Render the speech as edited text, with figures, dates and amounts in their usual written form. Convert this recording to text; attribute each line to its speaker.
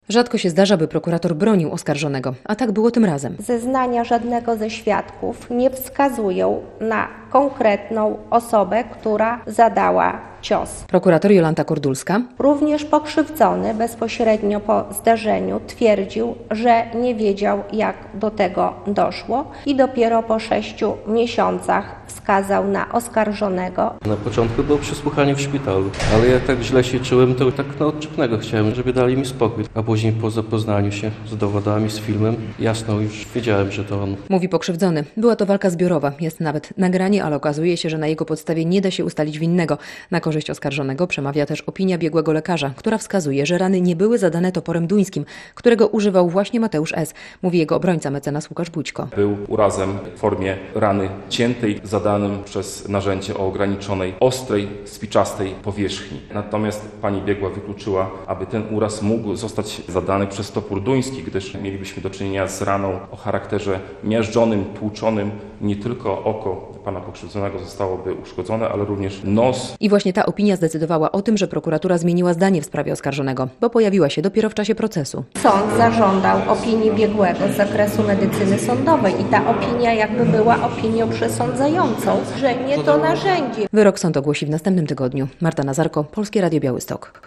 Speaker 1: Rzadko się zdarza, by prokurator bronił oskarżonego, a tak było tym razem.
Speaker 2: Zeznania żadnego ze świadków nie wskazują na konkretną osobę, która zadała cios.
Speaker 1: Prokurator Jolanta Kordulska.
Speaker 2: Również pokrzywdzony bezpośrednio po zdarzeniu twierdził, że nie wiedział, jak do tego doszło i dopiero po 6 miesiącach wskazał na oskarżonego.
Speaker 3: Na początku było przesłuchanie w szpitalu, ale ja tak źle się czułem, to tak na odczepnego chciałem, żeby dali mi spokój. A później po zapoznaniu się z dowodami, z filmem, jasno już wiedziałem, że to on.
Speaker 1: Mówi pokrzywdzony. Była to walka zbiorowa. Jest nawet nagranie, ale okazuje się, że na jego podstawie nie da się ustalić winnego. Na korzyść oskarżonego przemawia też opinia biegłego lekarza, która wskazuje, że rany nie były zadane toporem duńskim, którego używał właśnie Mateusz S., mówi jego obrońca mecenas Łukasz Bućko.
Speaker 4: Był urazem w formie rany ciętej, zadanym przez narzędzie o ograniczonej, ostrej, spiczastej powierzchni. Natomiast pani biegła wykluczyła, aby ten uraz mógł zostać zadany przez topór duński, gdyż mielibyśmy do czynienia z raną o charakterze miażdżonym, tłuczonym. Nie tylko oko pana pokrzywdzonego zostałoby uszkodzone, ale również nos.
Speaker 1: I właśnie ta opinia zdecydowała o tym, że prokuratura zmieniła zdanie w sprawie oskarżonego, bo pojawiła się dopiero w czasie procesu.
Speaker 2: Sąd zażądał opinii biegłego z zakresu medycyny sądowej i ta opinia jakby była opinią przesądzającą, że nie to narzędzie.
Speaker 1: Wyrok sąd ogłosi w następnym tygodniu. Marta Nazarko, Polskie Radio Białystok.